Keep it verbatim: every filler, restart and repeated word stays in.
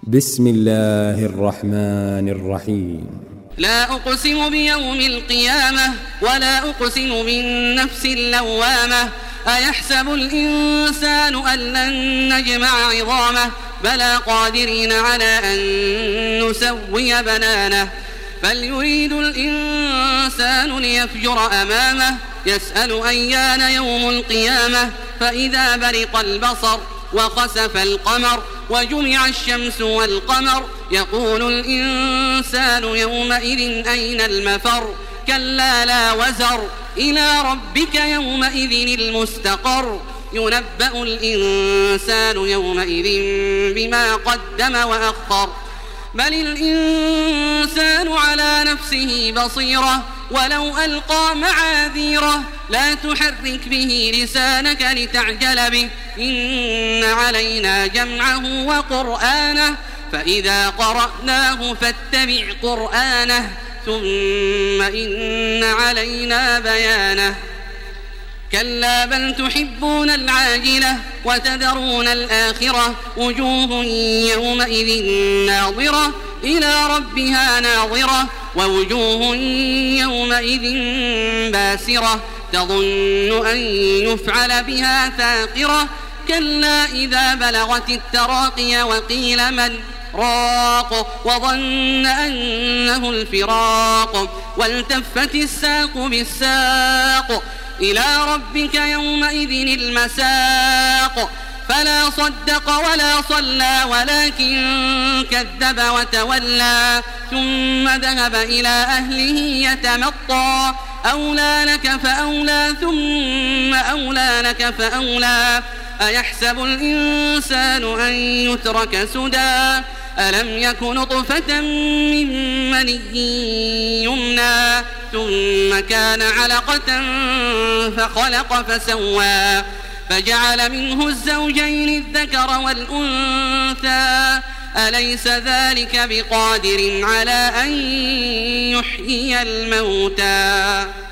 بسم الله الرحمن الرحيم. لا أقسم بيوم القيامة ولا أقسم بالنفس اللوامة أيحسب الإنسان أن لن نجمع عظامه بلى قادرين على أن نسوي بنانه بل يريد الإنسان ليفجر أمامه يسأل أيان يوم القيامة فإذا برق البصر وخسف القمر وجمع الشمس والقمر يقول الإنسان يومئذ أين المفر كلا لا وزر إلى ربك يومئذ المستقر ينبأ الإنسان يومئذ بما قدم وأخر بل الإنسان على نفسه بصيرة ولو ألقى معاذيره لا تحرك به لسانك لتعجل به إن علينا جمعه وقرآنه فإذا قرأناه فاتبع قرآنه ثم إن علينا بيانه كلا بل تحبون العاجلة وتذرون الآخرة وجوه يومئذ ناظرة إلى ربها ناظرة ووجوه يومئذ باسرة تظن أن يفعل بها فاقرة كلا إذا بلغت التراقي وقيل من راق وظن أنه الفراق والتفت الساق بالساق إلى ربك يومئذ المساق فلا صدق ولا صلى ولكن كذب وتولى ثم ذهب إلى أهله يتمطى أولى لك فأولى ثم أولى لك فأولى أيحسب الإنسان أن يترك سدى ألم يك نطفة من مني يمنى ثم كان علقة فخلق فسوى فجعل منه الزوجين الذكر والأنثى أليس ذلك بقادر على أن يحيي الموتى